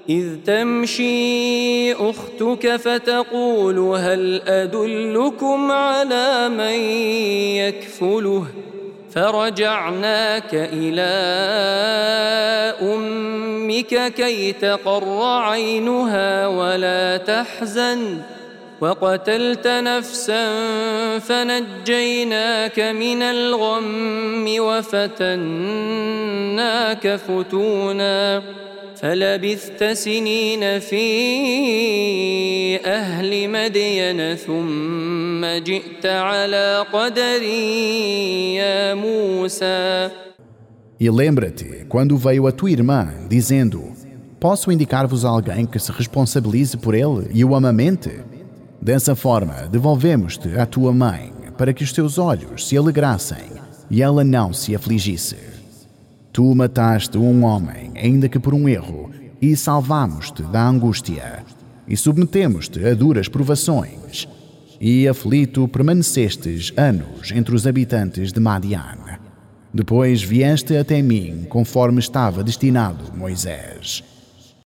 إذ تمشي أختك فتقول هل أدلكم على من يكفله فرجعناك إلى أمك كي تقر عينها ولا تحزن وقتلت نفسا فنجيناك من الغم وفتناك فتونا فلبثت سنين في أهل مدين ثم جئت على قدر يا موسى. E lembra-te quando veio a tua irmã, dizendo: posso indicar-vos alguém que se responsabilize por ele e o amamente? Dessa forma, devolvemos-te à tua mãe, para que os teus olhos se alegrassem e ela não se afligisse. Tu mataste um homem, ainda que por um erro, e salvamos-te da angústia, e submetemos-te a duras provações, e aflito permanecestes anos entre os habitantes de Madian. Depois vieste até mim, conforme estava destinado Moisés.